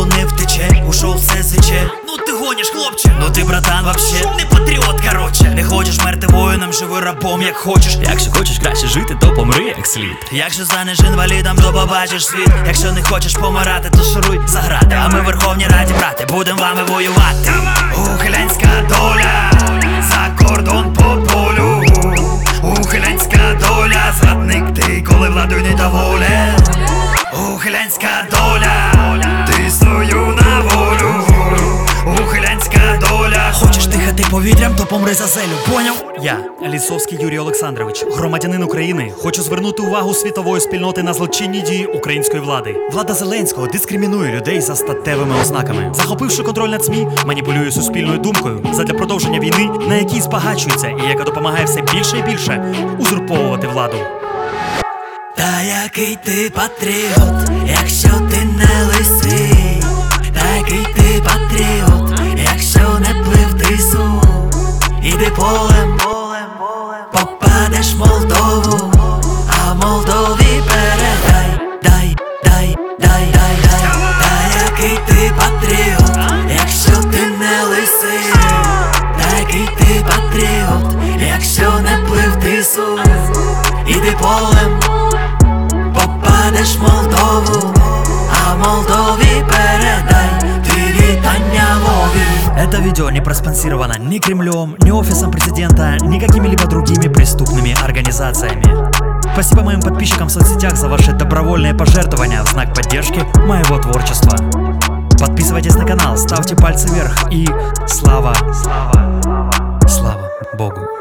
не втече, ушов все сече. Ну ти гониш, хлопче. Ну ти, братан, вообще Не патріот, короче. не хочеш мерти воїном, живи рабом, як хочеш. Якщо хочеш краще жити, то помри як слід. Якщо станеш інвалідом, то побачиш світ. Якщо не хочеш помирати, то шуруй за грати. А ми в Верховній Раді, брати, будем вами воювати. Ухилянська доля, за кордон по полю. Ухилянська доля, зрадник ти, коли владою недоволен. Ухилянська доля, ти свою на волю. Ухилянська доля. Хочеш дихати повітрям, то помри за зелю, поняв? Я, Лісовський Юрій Олександрович, громадянин України, хочу звернути увагу світової спільноти на злочинні дії української влади. Влада Зеленського дискримінує людей за статевими ознаками. Захопивши контроль над СМІ, маніпулює суспільною думкою задля продовження війни, на якій збагачується і яка допомагає все більше і більше узурповувати владу. Та який ти патріот, якщо ти не лисий. Та який ти патріот, якщо не плив тису. Іди полем, попадеш в Молдову, а Молдові передай, дай. Та який ти патріот, якщо ти не лисий. Та який ти патріот, якщо не плив тису. Іди полем, попадеш в Молдову, а Молдові передай ти вітання Вові. Это видео не проспонсировано ни Кремлем, ни офисом президента, ни какими-либо другими преступными организациями. Спасибо моим подписчикам в соцсетях за ваши добровольные пожертвования в знак поддержки моего творчества. Подписывайтесь на канал, ставьте пальцы вверх и слава Богу.